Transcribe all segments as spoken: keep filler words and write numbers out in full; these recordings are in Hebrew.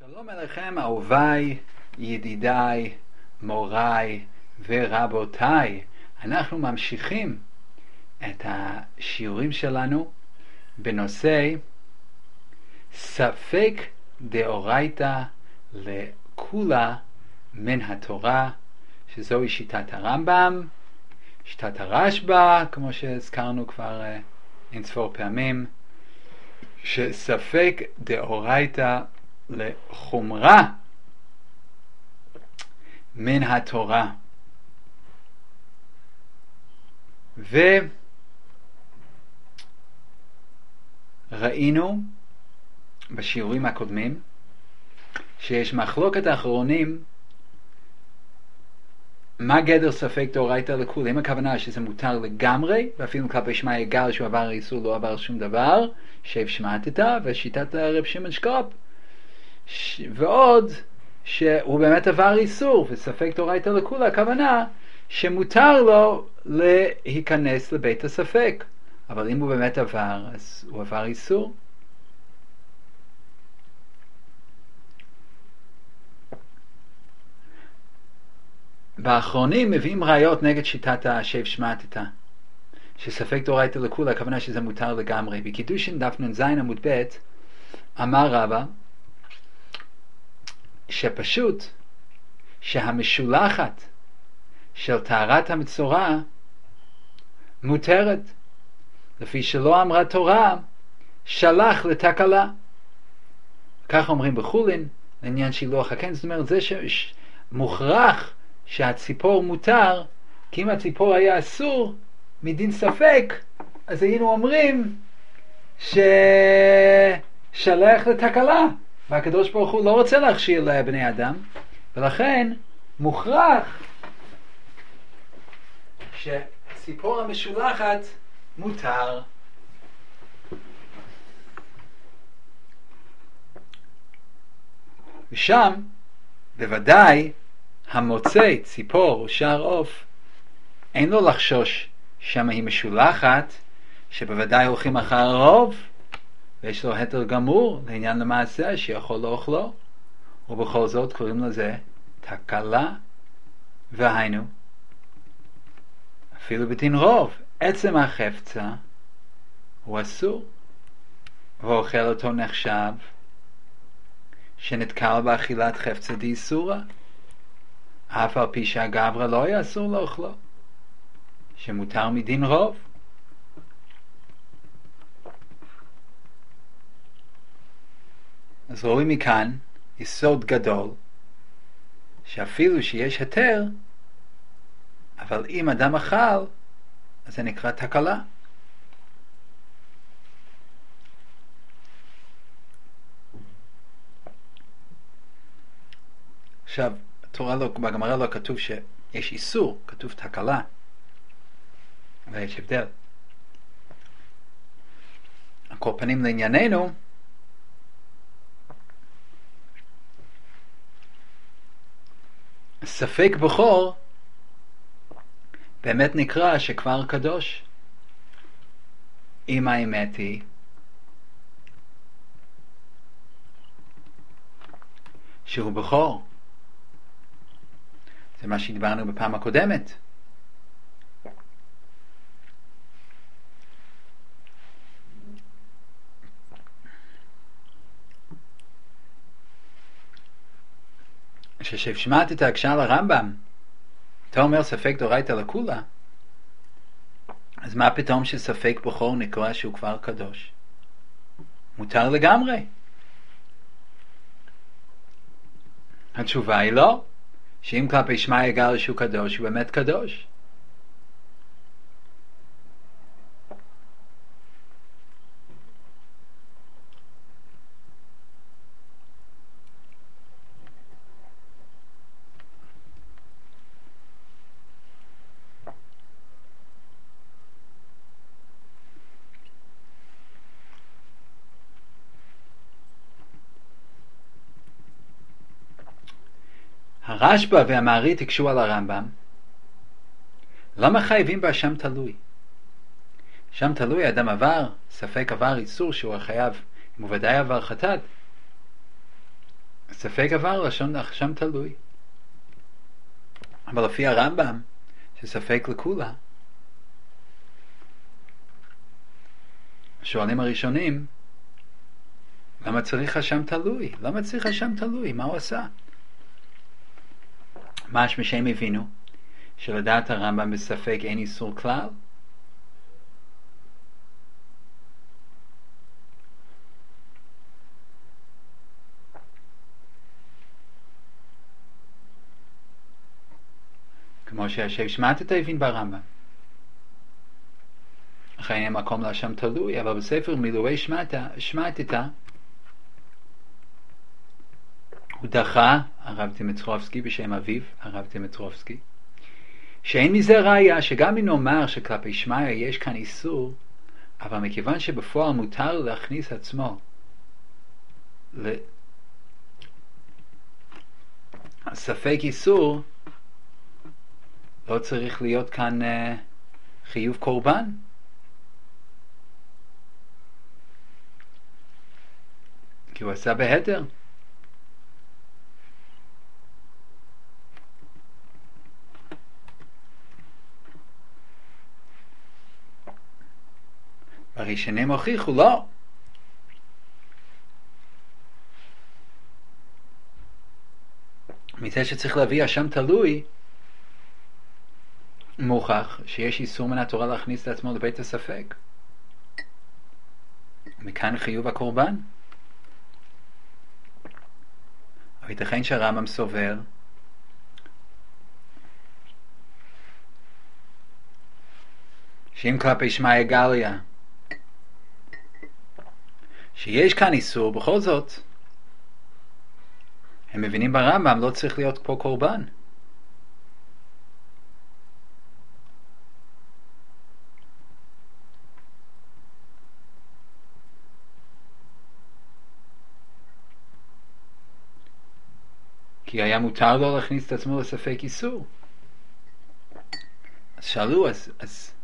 שלום אליכם אהוביי, ידידיי, מוריי ורבותיי. אנחנו ממשיכים את השיעורים שלנו בנושא ספק דאורייתא לכולה מן התורה, שזוהי שיטת הרמב"ם, שיטת הרשב"א, כמו שהזכרנו כבר אין ספור פעמים, שספק דאורייתא לחומרה מן התורה. וראינו בשיעורים הקודמים שיש מחלוקת האחרונים מה גדר ספק דאורייתא לכולה. אם הכוונה שזה מותר לגמרי, ואפילו כלפי שמע יגאל שהוא עבר איסור לא עבר שום דבר, שב שמעתתא, ושיטת רב שמעון שקופ, ש... ועוד שהוא באמת עבר איסור, וספק דאורייתא לכולה, הכוונה שמותר לו להיכנס לבית הספק, אבל אם הוא באמת עבר, אז הוא עבר איסור. באחרונים מביאים ראיות נגד שיטת השב שמעתתא, שספק דאורייתא לכולה, הכוונה שזה מותר לגמרי. בקידושין דף נ"ז עמוד ב' אמר רבא שפשוט שהמשולחת של טהרת המצורע מותרת, לפי שלא אמרה תורה שלח לתקלה. כך אומרים בחולין לעניין שילוח הקן. זאת אומרת, זה שמוכרח שהציפור מותר, כי אם הציפור היה אסור מדין ספק, אז היינו אומרים ששלח לתקלה, והקדוש ברוך הוא לא רוצה להכשיר לבני אדם, ולכן מוכרח שציפור המשולחת מותר. ושם בוודאי המוצא ציפור או שער עוף אין לו לחשוש שם היא משולחת, שבוודאי הולכים אחר הרוב ויש לו היתר גמור לעניין למעשה שיכול לאוכלו, ובכל זאת קוראים לזה תקלה. והיינו אפילו בדין רוב עצם החפצה הוא אסור, ואוכל אותו נחשב שנתקל באכילת חפצה דאיסורא, אף על פי שהגברא לא היה אסור לאוכלו, שמותר מדין רוב. אז רואים מכאן יסוד גדול, שאפילו שיש היתר, אבל אם אדם אכל, אז זה נקרא תקלה. עכשיו, בתורה לא, בגמרא לא כתוב שיש איסור, כתוב תקלה, ויש הבדל. על כל פנים לענייננו, ספק בכור באמת נקרא שכבר קדוש, אם האמת היא שהוא בכור. זה מה שדיברנו בפעם הקודמת. ששב שמעתתא הקשה לרמב"ם, אתה אומר ספק דאורייתא לכולה, אז מה פתאום שספק בכור נקרא שהוא כבר קדוש? מותר לגמרי. התשובה היא לא, שאם כלפי שמע יגאל שהוא קדוש, הוא באמת קדוש. הרשב"א והמארי תקשו על הרמב"ם, למה חייבים באשם תלוי? שם תלוי אדם עבר, ספק עבר איסור שהוא חייב, אם הוא ודאי עבר חטאת, ספק עבר לשון שם תלוי. אבל לפי הרמב"ם, שספק לכולה, שואלים הראשונים, למה צריך השם תלוי? למה צריך השם תלוי? מה הוא עשה? משמע שהם הבינו שלדעת הרמב"ם בספק אין איסור כלל. כמו שהשם שמעתתא הבין ברמב"ם. לכן אין מקום להשם תלוי, אבל בספר מילואי שמעתתא הוא דחה, הרב דימיטרובסקי בשם אביו, הרב דימיטרובסקי, שאין מזה ראיה שגם אם נאמר שכלפי שמיא יש כאן איסור, אבל מכיוון שבפועל מותר להכניס עצמו לספק איסור, לא צריך להיות כאן uh, חיוב קורבן. כי הוא עשה בהתר. הראשונים הוכיחו לא. מזה שצריך להביא השם תלוי, מוכח שיש איסור מן התורה להכניס את עצמו לבית הספק. מכאן חיוב הקורבן. אבל ייתכן שהרמב"ם סובר שאם כלפי שמיא גליה שיש כאן איסור, בכל זאת הם מבינים ברמב"ם לא צריך להיות פה קורבן. כי היה מותר לו להכניס את עצמו לספק איסור. אז שאלו, אז, אז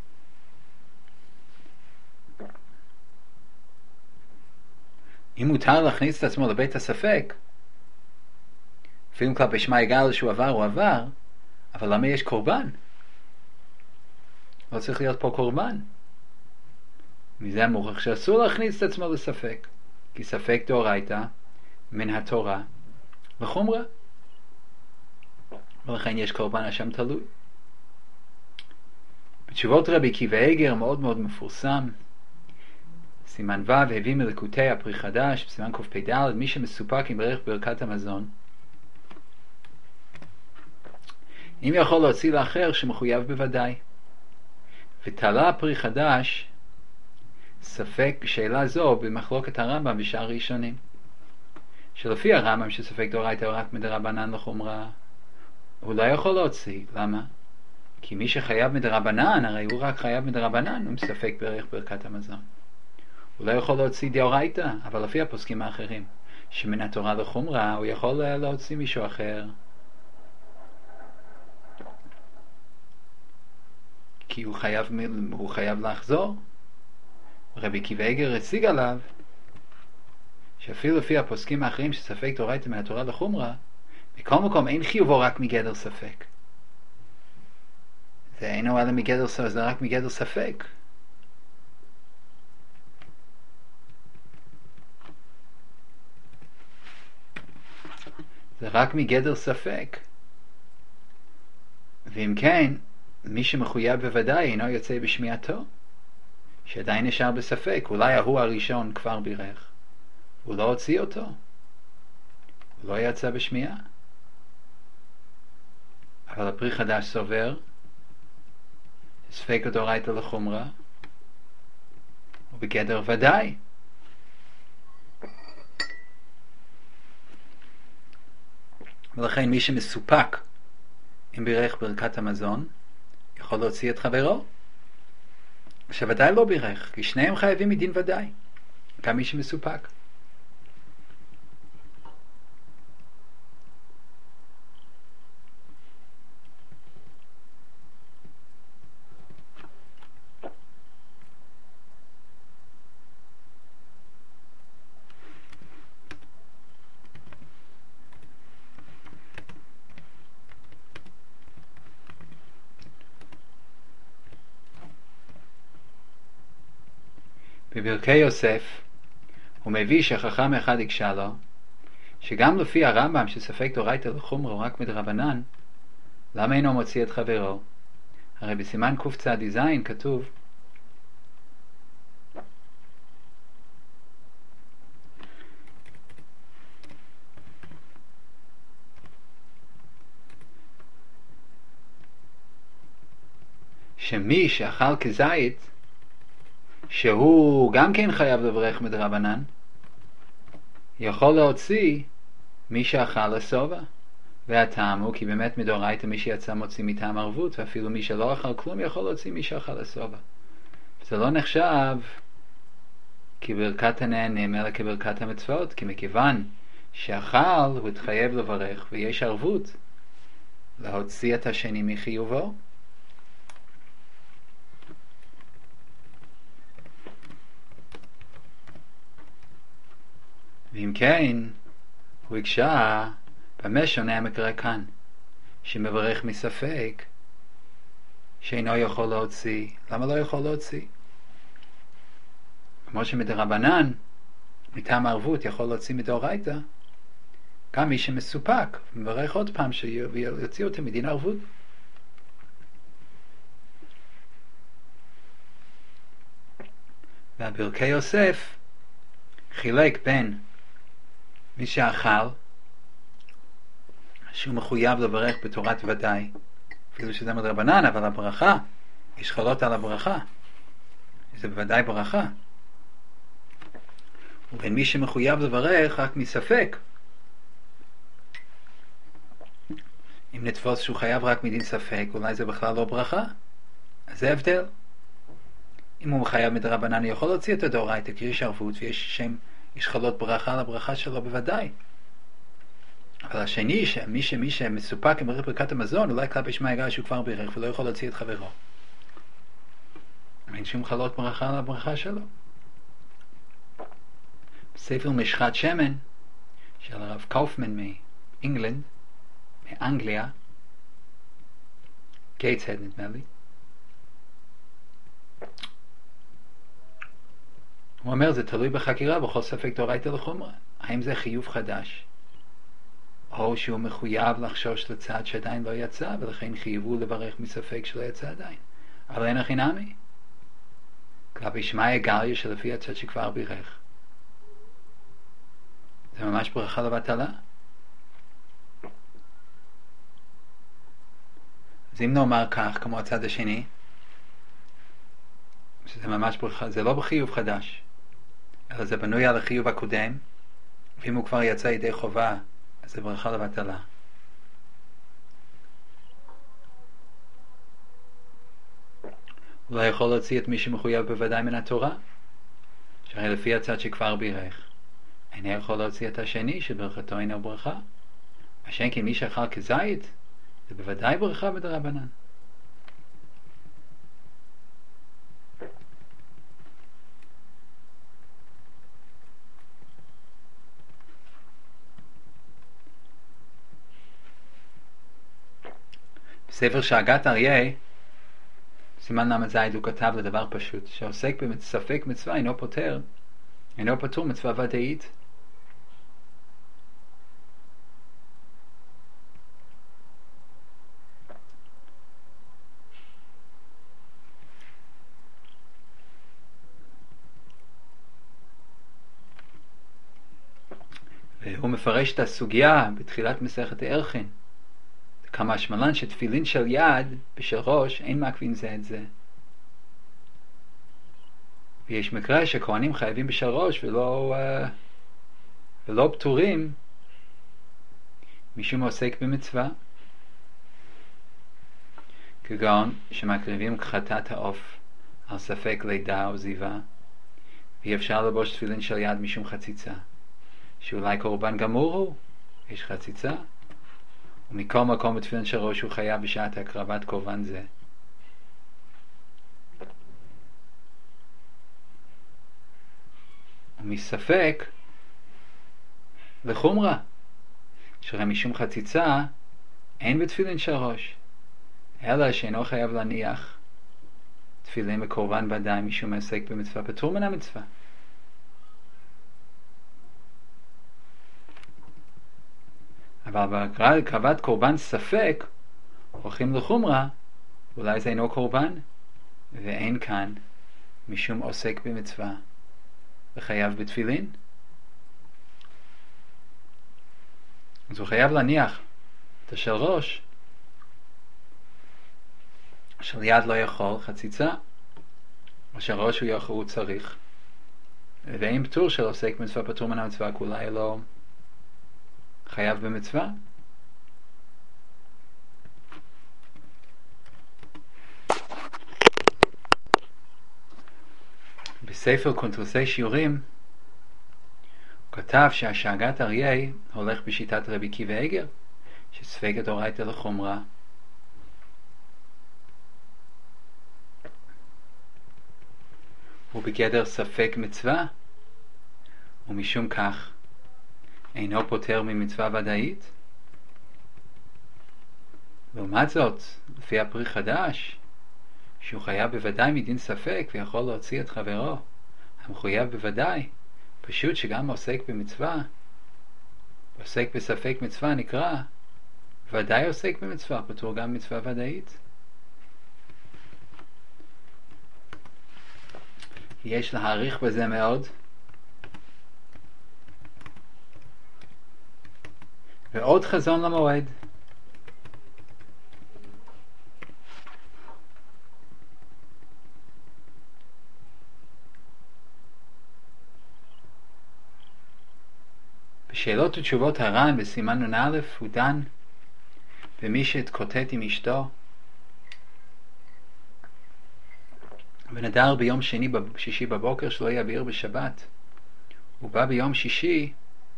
אם מותר להכניס את עצמו לבית הספק, אפילו כלפי שמיא גל שהוא עבר, הוא עבר, אבל למה יש קורבן? לא צריך להיות פה קורבן. מזה מוכח שאסור להכניס את עצמו לספק, כי ספק דאורייתא מן התורה וחומרה, ולכן יש קורבן השם תלוי. בתשובות רבי עקיבא איגר מאוד מאוד מפורסם, סימן ו' הביא מליקוטי הפרי חדש, בסימן קפ"ד, מי שמסופק עם ברך ברכת המזון, אם יכול להוציא לאחר שמחויב בוודאי. ותעלה הפרי חדש ספק שאלה זו במחלוקת הרמב"ם בשאר ראשונים, שלפי הרמב"ם שספק דאורייתא הוא רק מדרבנן לחומרה, הוא לא יכול להוציא. למה? כי מי שחייב מדרבנן, הרי הוא רק חייב מדרבנן, הוא מספק ברך ברכת המזון. הוא לא יכול להוציא דאורייתא, אבל לפי הפוסקים האחרים שמן התורה לחומרה הוא יכול להוציא מישהו אחר, כי הוא חייב, הוא חייב לחזור. רבי עקיבא איגר הציג עליו שאפילו לפי הפוסקים האחרים שספק דאורייתא מהתורה לחומרה, בכל מקום אין חיובו רק מגדר ספק. זה אינו אלא מגדר ספק, זה רק מגדר ספק. זה רק מגדר ספק. ואם כן, מי שמחויב בוודאי אינו יוצא בשמיעתו, שעדיין נשאר בספק. אולי ההוא הראשון כבר בירך, הוא לא הוציא אותו, הוא לא יצא בשמיעה. אבל הפרי חדש סובר ספק דאורייתא לחומרה הוא בגדר ודאי. ולכן מי שמסופק אם בירך ברכת המזון יכול להוציא את חברו שוודאי לא בירך, כי שניהם חייבים מדין ודאי, גם מי שמסופק. בברכי יוסף הוא מביא שחכם אחד הקשה לו, שגם לפי הרמב"ם שספק דאורייתא לחומרא הוא רק מדרבנן, למה אינו מוציא את חברו? הרי בסימן קצ"ז כתוב שמי שאכל כזית, שהוא גם כן חייב לברך מדרבנן, יכול להוציא מי שאכל לסובה. והטעם הוא כי באמת מדאורייתא מי שיצא מוציא מטעם ערבות, ואפילו מי שלא אכל כלום יכול להוציא מי שאכל לסובה. זה לא נחשב כברכת הנהנים אלא כברכת המצוות, כי מכיוון שאכל הוא התחייב לברך ויש ערבות להוציא את השני מחיובו. ואם כן, הוא הקשה במה שונה המקרה כאן, שמברך מספק שאינו יכול להוציא. למה לא יכול להוציא? כמו שמדרבנן מטעם ערבות יכול להוציא מדאורייתא, גם מי שמסופק מברך עוד פעם שיוציא אותו מדין ערבות. והברכי יוסף חילק בין מי שאכל שהוא מחויב לברך בתורת ודאי, אפילו שזה מדרבנן, אבל הברכה יש חלות על הברכה, זה בוודאי ברכה. ובין מי שמחויב לברך רק מספק, אם נתפוס שהוא חייב רק מדין ספק, אולי זה בכלל לא ברכה, אז זה הבדל. אם הוא מחייב מדרבנן הוא יכול להוציא את הדאורייתא, כי יש ערבות ויש שם, יש חלות ברכה על הברכה שלו בוודאי. אבל השני, שמי שמי שמסופק עם ברכת המזון, אולי כלפי שמע יגע שהוא כבר בירך ולא יכול להוציא את חברו, אין שום חלות ברכה על הברכה שלו. בספר משחת שמן של הרב קאופמן מאנגלנד, מאנגליה, גייטסהד נדמה לי, הוא אומר זה תלוי בחקירה בכל ספק דאורייתא לחומרא, האם זה חיוב חדש או שהוא מחויב לחשוש לצד שעדיין לא יצא ולכן חייבו לברך מספק שלא יצא עדיין. אבל אין הכי נמי כלפי שמעיה גליה שלפי הצד שכבר בירך זה ממש ברכה לבטלה. אז אם נאמר כך כמו הצד השני שזה ממש ברכה, זה לא בחיוב חדש אלא זה בנוי על החיוב הקודם, ואם הוא כבר יצא ידי חובה אז זה ברכה לבטלה. הוא לא יכול להוציא את מי שמחויב בוודאי מן התורה, שהרי לפי הצד שכבר בירך אינו יכול להוציא את השני שברכתו אינו ברכה. השן כי מי שאכל כזית זה בוודאי ברכה מדרבנן. בספר שהגת אריה סימן ל"ז הוא כתב לדבר פשוט שעוסק בספק מצווה אינו פותר אינו פטור מצווה ודאית. והוא מפרש את הסוגיה בתחילת מסכת ערכין כמה שמלן שתפילין של יד בשל ראש אין מעכבים זה את זה, ויש מקרה שכהנים חייבים בשל ראש ולא uh, ולא פטורים משום עוסק במצווה, כגון שמקריבים חטאת העוף על ספק לידה או זיווה, ואי אפשר לבוש תפילין של יד משום חציצה שאולי קורבן גמור הוא, יש חציצה, ומכל מקום בתפילין של ראש הוא חייב בשעת הקרבת קורבן זה. ומספק לחומרא שהרי משום חציצה אין בתפילין של ראש אלא שאינו חייב להניח תפילין וקורבן ודאי משום העוסק במצווה פטור מן המצווה. אבל בהקרבת קורבן ספק הולכים לחומרה, אולי זה אינו קורבן, ואין כאן משום עוסק במצווה וחייב בתפילין. אז הוא חייב להניח את השל ראש, של יד לא יכול חציצה, או של ראש הוא יכול הוא צריך, ואין פטור של עוסק במצווה פטור מן המצווה, כי אולי לא חייב במצווה. בספר קונטרסי שיעורים הוא כתב שהשאגת אריה הולך בשיטת רבי עקיבא איגר, שספק דאורייתא לחומרה. הוא בגדר ספק מצווה, ומשום כך אינו פוטר ממצווה ודאית. לעומת זאת, לפי הפרי חדש, שהוא חייב בוודאי מדין ספק ויכול להוציא את חברו, המחויב בוודאי, פשוט שגם עוסק במצווה, עוסק בספק מצווה נקרא ודאי עוסק במצווה, פטור גם מצווה ודאית. יש להעריך בזה מאוד, ועוד חזון למועד. בשאלות ותשובות הר"ן בסימן נ"א הוא דן במי שהתקוטט עם אשתו ונדר ביום שני שישי בבוקר שלא יבעיר בשבת. הוא בא ביום שישי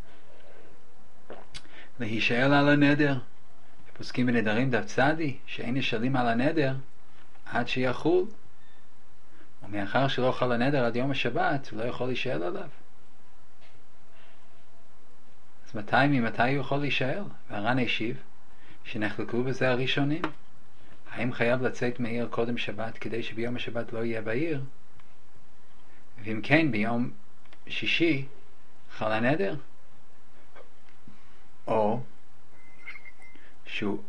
להישאל על הנדר. פוסקים בנדרים דף צדי שאין נשאלים על הנדר עד שיחול, ומאחר שלא חל הנדר עד יום השבת הוא לא יכול להישאל עליו. אז מתי ממתי הוא יכול להישאל? והר"ן השיב שנחלקו בזה הראשונים, האם חייב לצאת מעיר קודם שבת כדי שביום השבת לא יהיה בעיר, ואם כן ביום שישי חל הנדר, או שהוא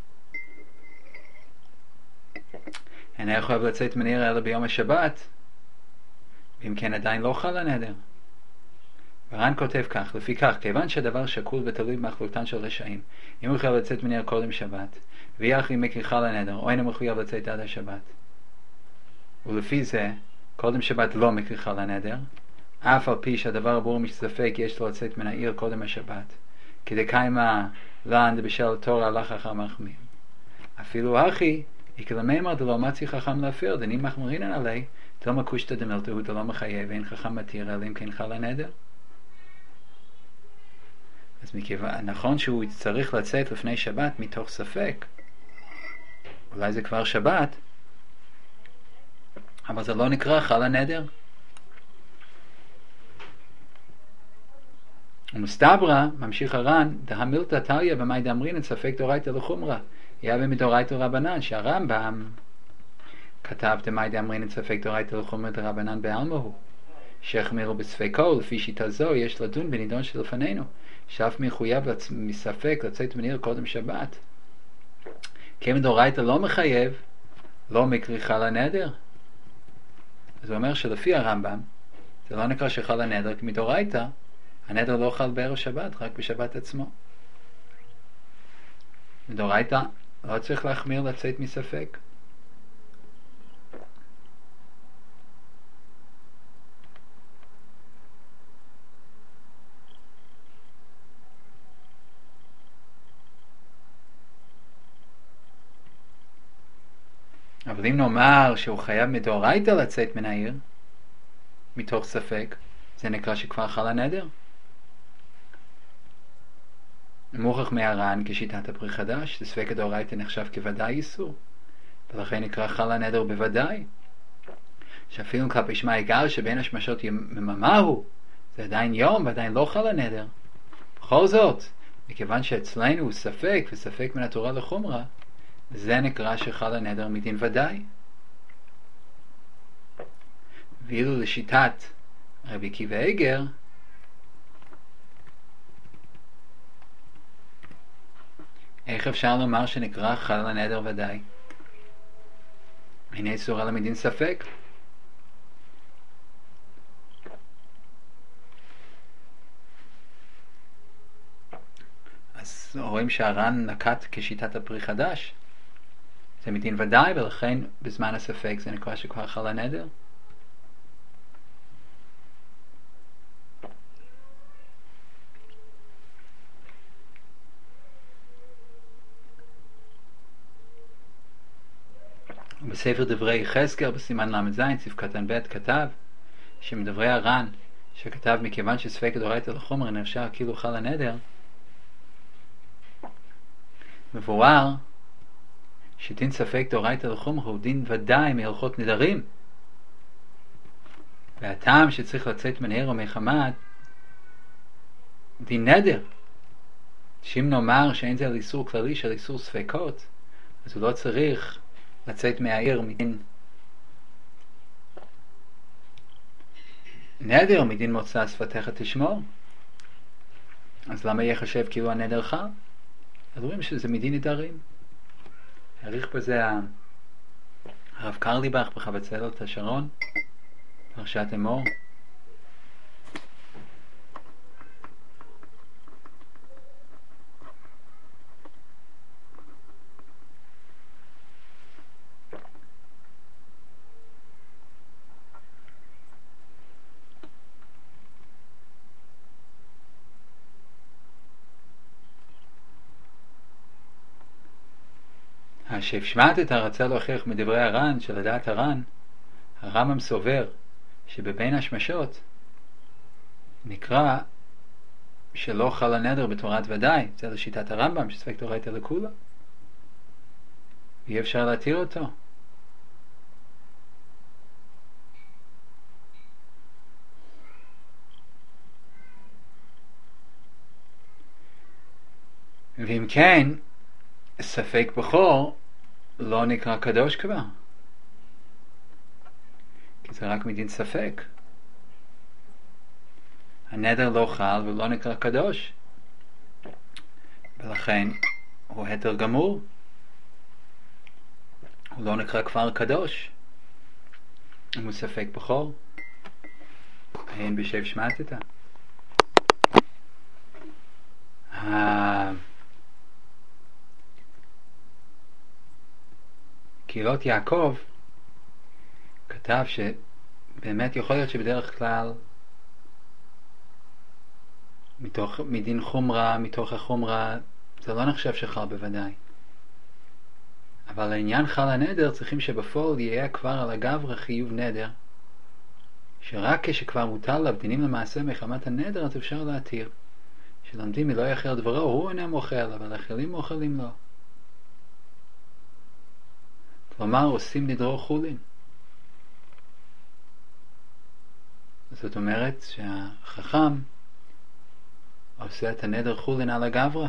אינו חייב לצאת מעיר אלא ביום השבת, ואם כן עדיין לא חל הנדר. הר"ן כותב כך, לפי כך, כיוון שהדבר שקול ותלוי במחלוקתן של רשעים, אם הוא חייב לצאת מנהר קודם שבת, ויהיה אחרי מכריחה לנדר, או אינו מחויב לצאת עד השבת, ולפי זה, קודם שבת לא מכריחה לנדר, אף על פי שהדבר הברור מספק יש לו לצאת מן העיר קודם השבת, כדי קיימה לן דבשל תורה הלך אחר מחמיר. אפילו אחי, יקלמי דלא מצי חכם להפר, דנים מחמרינן עלי, תלמה קושטא דמילתא הוא דלא מחייב, ואין חכם מתיר, אלא אם כן חל הנדר. אז מכיוון, נכון שהוא צריך לצאת לפני שבת מתוך ספק, אולי זה כבר שבת, אבל זה לא נקרא חל הנדר. ומסתברא, ממשיך הר"ן, דהמילתא תליא במאי דאמרינן ספק דאורייתא לחומרא, היה במדאורייתא רבנן, שהרמב"ם כתב דמאי דאמרינן ספק דאורייתא לחומרא דרבנן בעלמא הוא, שהחמירו בספקו, לפי שיטה זו יש לדון בנידון שלפנינו, שאף מחויב לצ... מספק לצאת מנהר קודם שבת. כי מדאורייתא לא מחייב, לא מקרי חל הנדר. אז הוא אומר שלפי הרמב"ם, זה לא נקרא שחל הנדר, כי מדאורייתא, הנדר לא חל בערב שבת, רק בשבת עצמו. מדאורייתא לא צריך להחמיר לצאת מספק. אבל אם נאמר שהוא חייב מדאורייתא לצאת מן העיר מתוך ספק, זה נקרא שכבר חל הנדר. מוכח מהר"ן כשיטת הפרי חדש, ספק דאורייתא נחשב כוודאי איסור, ולכן נקרא חל הנדר בוודאי. שאפילו כלפי שמע יגאל שבין השמשות יממה הוא, זה עדיין יום ועדיין לא חל הנדר. בכל זאת, מכיוון שאצלנו הוא ספק וספק מן התורה לחומרה, זה נקרא שחל הנדר מדין ודאי. ואילו לשיטת רבי עקיבא איגר, איך אפשר לומר שנקרא חל הנדר ודאי? הנה צורה למדין ספק. אז רואים שהר"ן נקט כשיטת הפרי חדש, זה מדין ודאי, ולכן בזמן הספק זה נקרא שכבר חל הנדר. בספר דברי יחזקאל בסימן למד זין סעיף קטן ב' כתב שמדברי הר"ן שכתב מכיוון שספק דאורייתא לחומרא נחשב כאילו חל הנדר, מבואר שדין ספק דאורייתא לחומרא הוא דין ודאי מהלכות נדרים, והטעם שצריך לצאת מנהר או מחמת דין נדר, שאם נאמר שאין זה על איסור כללי של איסור ספקות, אז הוא לא צריך לצאת מהעיר מדין נדר, מדין מוצא שפתיך תשמור. אז למה יהיה חשב כאילו הנדר חל? אז רואים שזה מדין נדרים. העריך בזה הרב קרליבך בחבצלת השרון, פרשת אמור. שהפשמטת רצה להוכיח מדברי הר"ן שלדעת הר"ן, הרמב"ם סובר שבבין השמשות נקרא שלא חל הנדר בתורת ודאי, זה לשיטת הרמב"ם שספק דאורייתא לכולה, ואי אפשר להתיר אותו. ואם כן, ספק בכור לא נקרא קדוש כבר, כי זה רק מדין ספק. הנדר לא חל ולא נקרא קדוש, ולכן הוא התר גמור, הוא לא נקרא כבר קדוש, הוא ספק בכור. אין בשב שמטת. קהילות יעקב כתב שבאמת יכול להיות שבדרך כלל מתוך מדין חומרה, מתוך החומרה זה לא נחשב שחל בוודאי, אבל לעניין חל הנדר צריכים שבפועל יהיה כבר על הגברא חיוב נדר, שרק כשכבר מוטל עליו דינים למעשה מחמת הנדר אז אפשר להתיר, שלומדים מלא יאכל דברו הוא אינם אוכל אבל אחרים אוכלים לו, כלומר עושים נדרו חולין. זאת אומרת שהחכם עושה את הנדר חולין על הגברא.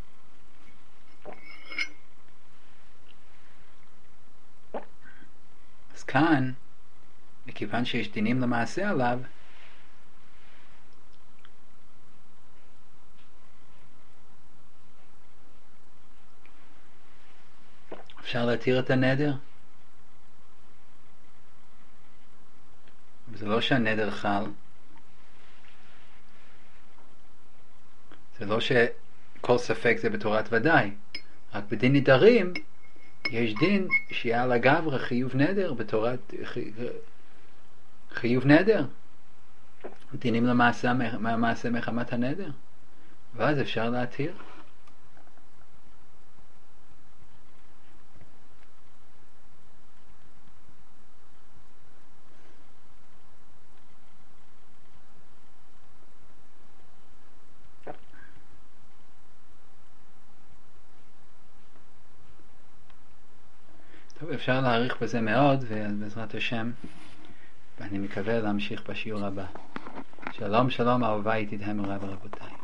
אז כאן, מכיוון שיש דינים למעשה עליו, אפשר להתיר את הנדר. זה לא שהנדר חל, זה לא שכל ספק זה בתורת ודאי, רק בדין נדרים יש דין שיהיה על הגברא חיוב נדר בתורת חיוב נדר, דינים למעשה מהמעשה מחמת הנדר, ואז אפשר להתיר. טוב, אפשר להעריך בזה מאוד, ובעזרת השם, ואני מקווה להמשיך בשיעור הבא. שלום שלום, אהוביי, תדהמו רב רבותיי.